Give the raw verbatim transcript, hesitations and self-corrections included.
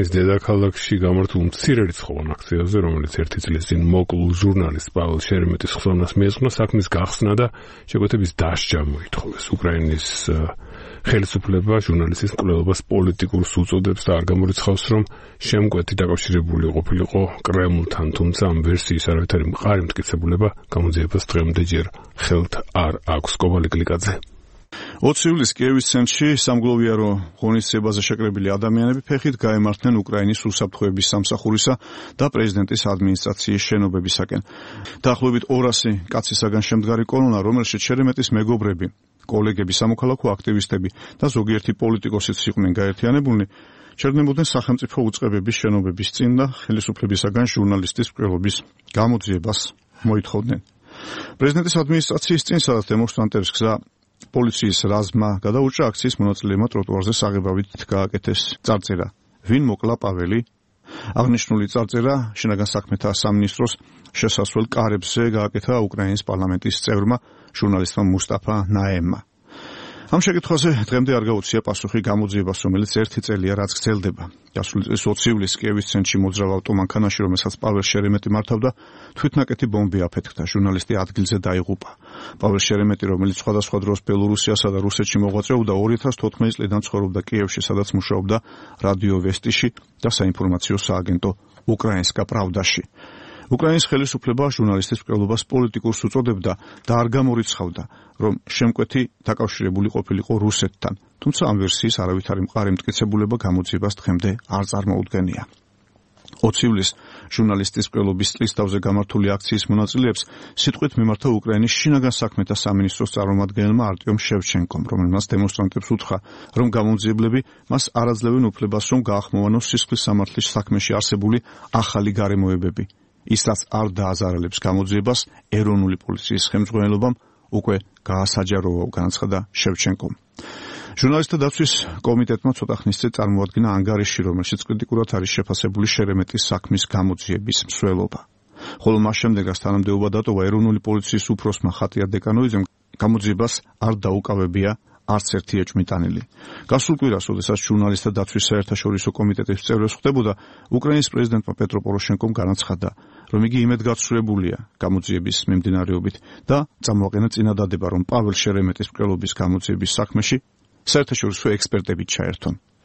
უკრაინის დედაქალაქში გამართულ მცირე რიცხოვან აქციაზე, რომელიც ერთი წლის წინ მოკლულ ჟურნალისტ პაվել შერემეტის ხსოვნას მიეძღვნა, საქმის გახსნა და შეკვეთების დასჯა მოითხოვეს. უკრაინის ხელისუფლება ჟურნალისტის მკვლელობას პოლიტიკურს უწოდებს და არ გამორიცხავს, რომ შემკვეთი დაკავშირებული ყოფილიყო კრემლთან, თუმცა ამ ვერსიის არავითარი მყარი მტკიცებულება გამოძიებას დღემდე ჯერ ხელთ არ აქვს. კობალი გლიკაძე. ოცი ივლისს კიევის ცენტრში სამგლოვიარო ღონისძიებაზე შეკრებილი ადამიანები ფეხით გაემართნენ უკრაინის უსაფრთხოების სამსახურისა და პრეზიდენტის ადმინისტრაციის შენობებისაკენ. დაახლოებით ორასი კაცისაგან შემდგარი კოლონა, რომელშიც შერემეტის მეგობრები, კოლეგები, სამოქალაქო აქტივისტები და ზოგიერთი პოლიტიკოსიც იყვნენ გაერთიანებულნი, ჩერნებოდნენ სახელმწიფო უწყებების შენობების წინ და ხელისუფლებისაგან ჟურნალისტის მკვლელობის გამოძიებას მოითხოვდნენ. პრეზიდენტის ადმინისტრაციის წინ, სადაც დემონსტრანტებს გზა პოლიციის რაზმმა გადაუჭრა, აქციის მონაწილეებმა ტროტუარზე საღებავით გააკეთეს წარწერა. ვინ მოკლა პაველი? აღნიშნული წარწერა შინაგან საქმეთა სამინისტროს შესასვლელ კარებზე გააკეთა უკრაინის პარლამენტის წევრმა, ჟურნალისტმა მუსტაფა ნაემმა. ამ შეკითხვაზე დღემდე არ გაუწია პასუხი გამოძიებას, რომელიც ერთი წელია რაც გრძელდება. გასული წლის ოცი ივლისს კიევის ცენტრში მოძრავ ავტომანქანაში, რომელსაც პაվել შერემეტი მართავდა, თვითნაკეთი ბომბი აფეთქდა. ჟურნალისტი ადგილზე დაიღუპა. პაվել შერემეტი, რომელიც სხვადასხვა დროს ბელორუსიასა და რუსეთში მოღვაწეობდა, ორი ათას თოთხმეტი წლიდან ცხოვრობდა კიევში, სადაც მუშაობდა რადიო ვესტიში და საინფორმაციო სააგენტო უკრაინსკა პრავდაში. უკრაინის ხელისუფლება ჟურნალისტის მკვლელობას პოლიტიკურს უწოდებდა და არ გამორიცხავდა, რომ შემკვეთი დაკავშირებული ყოფილიყო რუსეთთან, თუმცა ამ ვერსიის არავითარი მყარი მტკიცებულება გამოძიებას დღემდე არ წარმოუდგენია. ოცი ივლისს ჟურნალისტის მკვლელობის წლისთავზე გამართული აქციის მონაწილეებს სიტყვით მიმართა უკრაინის შინაგან საქმეთა სამინისტროს წარმომადგენელმა არტიომ შევჩენკომ, რომელმაც დემონსტრანტებს უთხრა, რომ გამომძიებლები მას არ აძლევენ უფლებას, რომ გაახმოვანოს სისხლის სამართლის საქმეში არსებული ახალი გარემოებები. ისაც არ დააზარალებს გამოძიებას, ეროვნული პოლიციის ხელმძღვანელობამ უკვე გაასაჯაროა, განაცხადა შევჩენკომ. ჟურნალისტთა დაცვის კომიტეტმა ცოტა ხნის წინ წარმოადგინა ანგარიში, რომელშიც კრიტიკულად არის შეფასებული შერემეტის საქმის გამოძიების მსვლელობა. ხოლო მას შემდეგაც თანამდებობა დატოვა ეროვნული პოლიციის უფროსმა ხატია დეკანოიძემ, გამოძიებას არ დაუკავებია არც ერთი ეჭვმიტანილი. გასულ კვირას, როდესაც ჟურნალისტთა დაცვის საერთაშორისო კომიტეტის წევრებს ხვდებოდა, უკრაინის პრეზიდენტმა პეტრო პოროშენკომ განაცხადა, რომ იგი იმედგაცრუებულია გამოძიების მიმდინარეობით და წამოაყენა წინადადება, რომ პაվել შერემეტის მკვლელობის გამოძიების საქმეში საერთაშორისო ექსპერტები ჩაერთონ.